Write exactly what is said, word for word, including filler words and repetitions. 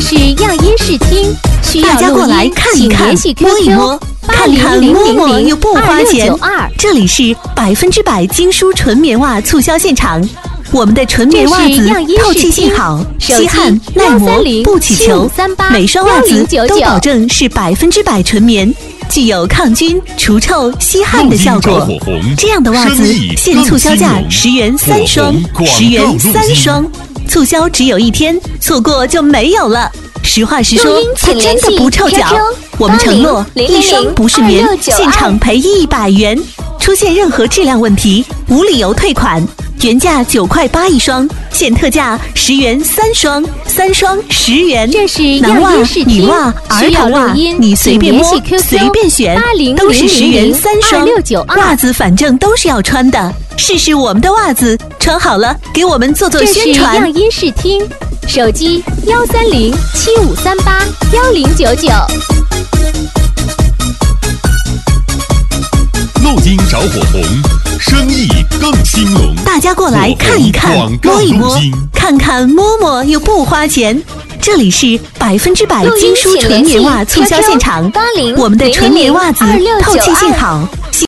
是样音视听，需要大家过来看一看，摸一摸，看看摸摸又不花钱。这里是百分之百精梳纯棉袜促销现场。我们的纯棉袜子透气性好，吸汗耐磨，不起球，每双袜子都保证是百分之百纯棉，具有抗菌、除臭、吸汗的效果。这样的袜子现促销价十元三双，十元三双，促销只有一天，错过就没有了。实话实说，它真的不臭脚。我们承诺一双不是棉，现场赔一百元。出现任何质量问题，无理由退款。原价九块八一双，现特价十元三双，三双十元。 这是男袜、女袜、儿童袜，你随便摸，随便选，都是十元三双。袜子反正都是要穿的，试试我们的袜子，穿好了给我们做做宣传。 这是样音视听，手机幺三零七五三八幺零九九。 录音着火红，生意更兴隆。 大家过来看一看，摸一摸，看看摸摸又不花钱。这里是百分之百精梳纯棉袜促销现场，我们的纯棉袜子透气性好。